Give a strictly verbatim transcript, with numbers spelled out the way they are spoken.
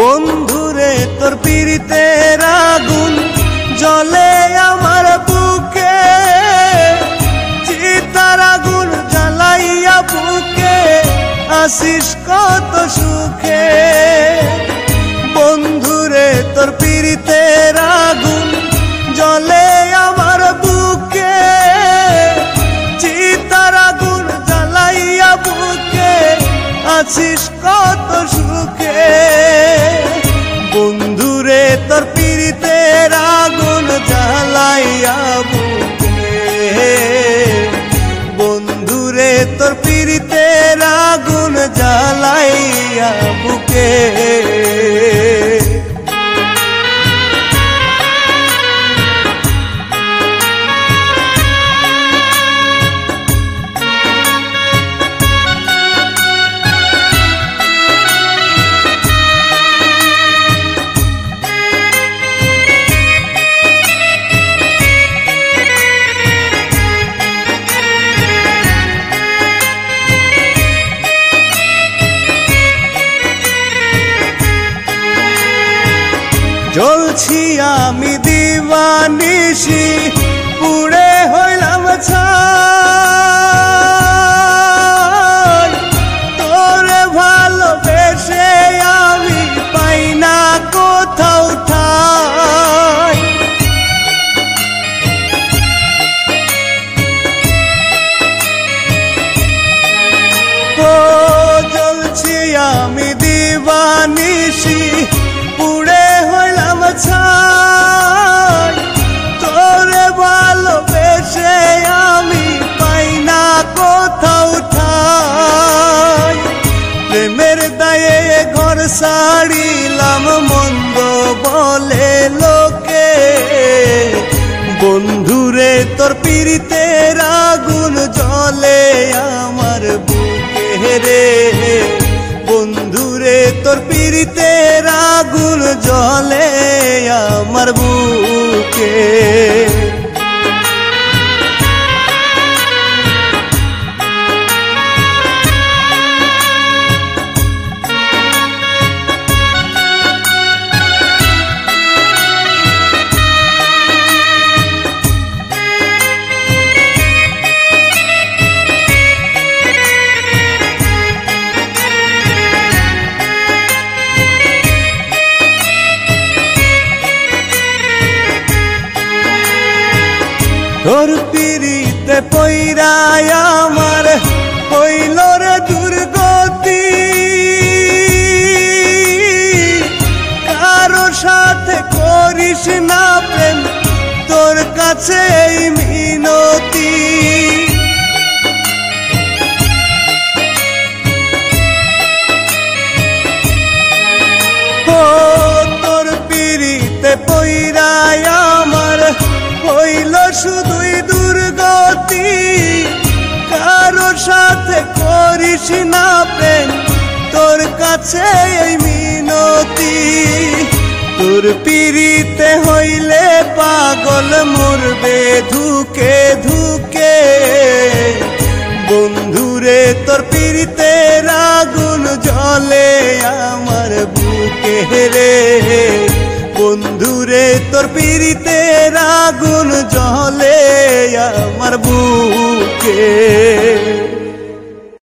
বন্ধুরে তোর পীড়িতের আগুন জ্বলে আমার বুকে, চিতার আগুন জ্বালাইয়া বুকে আসিস কত সুখে। বন্ধুরে তোর পীড়িতের আগুন জ্বলে আমার বুকে, চিতার আগুন জ্বালাইয়া বুকে আসিস কত সুখে। বন্ধুরে তোর পীড়িতের আগুন জ্বালাইয়া বুকে, বন্ধুরে তোর পীড়িতের আগুন জ্বালাইয়া বুকে। জ্বলছি আমি দিবানিশি, পুড়ে হইলাম ছাই। তোরে ভালোবেসে আমি পাই না কোথাও ঠাই। ও জ্বলছি আমি দিবানিশি, পুড়ে হইলাম ছাই। তোরে ভালোবেসে আমি পাই না কোথাও ঠাই। প্রেমের দায়ে ঘর ছাড়িলাম মন্দ বলে লোকে, বন্ধুরে তোর পীড়িতের আগুন জ্বলে আমার বুকে রে। বন্ধুরে তোর পীড়িতের আগুন জ্বলে আমার বুকে। তোর পীড়িতে পইরায় আমার হইল রে দুর্গতি, কারো সাথে করিস না প্রেম তোর কাছে এই মিনতি। ও তোর পীড়িতে পইরায় আমার হইল শুধুই দুর্গতি, কারো সাথে করিস না প্রেম তোর কাছে এই মিনতি। তোর পীড়িতে হইলে পাগল মরবে ধুকে ধুকে, বন্ধুরে তোর পীড়িতের আগুন জ্বলে আমার বুকে রে। বন্ধুরে তোর পীড়িতের আগুন জ্বলে আমার বুকে।